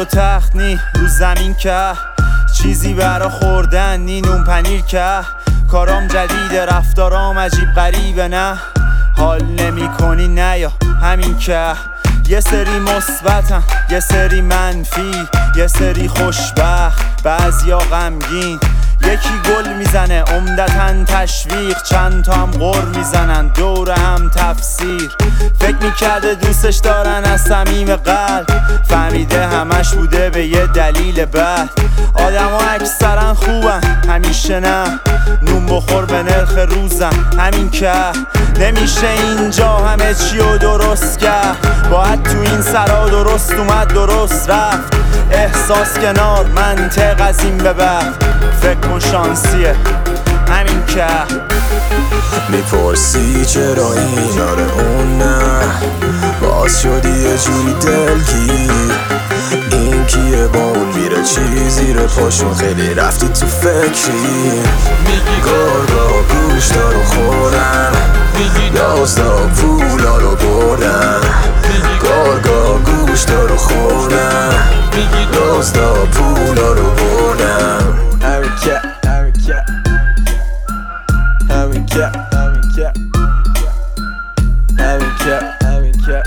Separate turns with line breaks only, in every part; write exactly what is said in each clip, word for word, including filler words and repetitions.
و تخت نی رو زمین که چیزی برا خوردن نی نون پنیر که کارام جدیده رفتارام عجیب غریبه نه حال نمی کنی نه یا همین که یه سری مثبتن یه سری منفی یه سری خوشبخت بعضیا غمگین یکی گل میزنه عمدتاً تشویق چند تا هم غر میزنن دور هم تفسیر فکر میکرده دوستش دارن از صمیم قلب فهمیده همش بوده به یه دلیل بد آدم ها اکثرا خوبن همیشه نه نون بخور به نرخ روزن همین که نمیشه اینجا همه چی رو درست کرد باید تو این سرا درست اومد درست رفت احساس کنار منطق از این به بعد فکر کن شانسیه همین که
میپرسی چرا این آره اون نه باز شدی یه جوری دلگیر این کیه با اون میره چی زیر پاشون خیلی رفتی تو فکری گرگا گوشتا رو خورن یازدا پولا رو بردن گرگا گوشتا رو خورن یازدا پولا رو بردن همین که همین که همین که همین که همین که همین که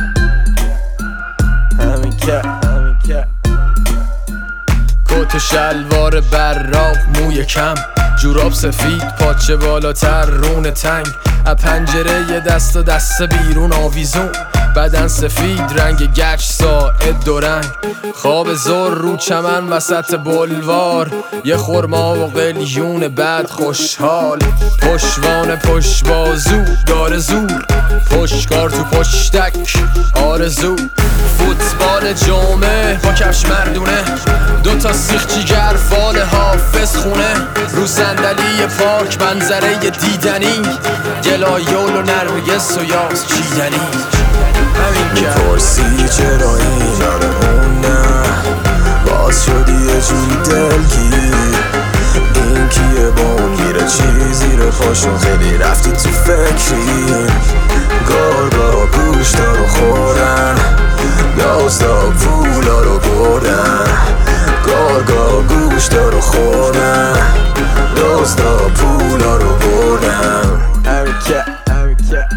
همین که همین که کت و شلوار براق موی کم جوراب سفید پاچه بالاتر رون تنگ از پنجره یه دست و دست بیرون آویزون بدن سفید رنگ گچ ساعد دو رنگ خواب زور رو چمن وسط بلوار یه خورما و قلیون بعد خوشحال پشوان پشت بازو داره زور پشتکار تو پشتک آرزو فوتبال جامعه با کفش مردونه دوتا سیخ جیگر فال حافظ خونه رو صندلی پارک منظره دیدنی گلایول و نرگس و یاس چیدنی میپرسی چرا این آره اون نه باز شدی یه جوری دلگیر این کیه با اون میره چی زیر پاشون خیلی رفتی تو فکری گرگا گوشتا رو خورن یازدا پولا رو بردن گرگا گوشتا رو خورن یازدا پولا رو بردن همین که همین که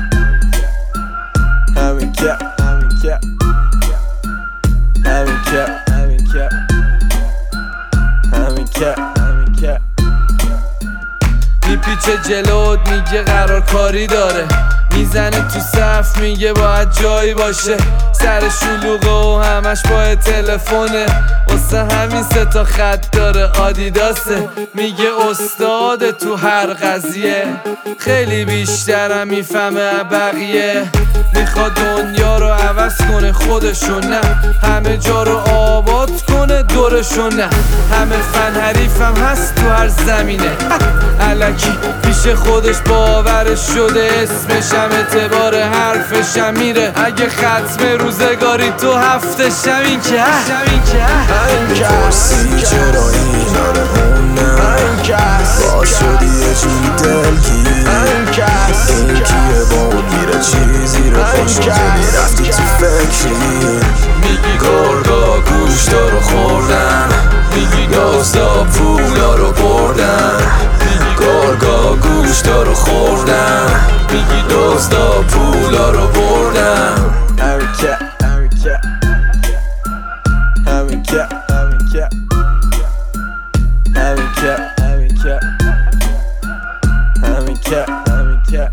همین که همین که همین که همین که همین که همین که
میپیچه جلوت میگه قرار کاری داره میزنه تو صف میگه باید جایی باشه سر شلوغه و همش با تلفونه واسه همین سه تا خط داره آدیداسه میگه استاد تو هر قضیه خیلی بیشترم میفهمه بقیه میخواد دنیا رو عوض کنه خودشو نه همه جا رو آباد کنه دورشو نه همه فن حریفم هست تو هر زمینه الکی پیش خودش باورش شده اسمشم اعتبار حرفشم میره اگه ختم روزگاری تو هفتش همین که
میپرسی چرا این آره اون نه باز شدی یه جوری دلگیر این کیه با اون میره چی زیر پاشون خیلی رفتی تو فکری گرگا گوشتا رو خوردن یازدا پولا رو بردن گرگا گوشتا رو خوردن یازدا پولا رو بردن همین که همین که همین که همین که همین که همین که همین که همین که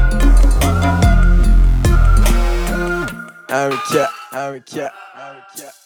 همین که همین که همین که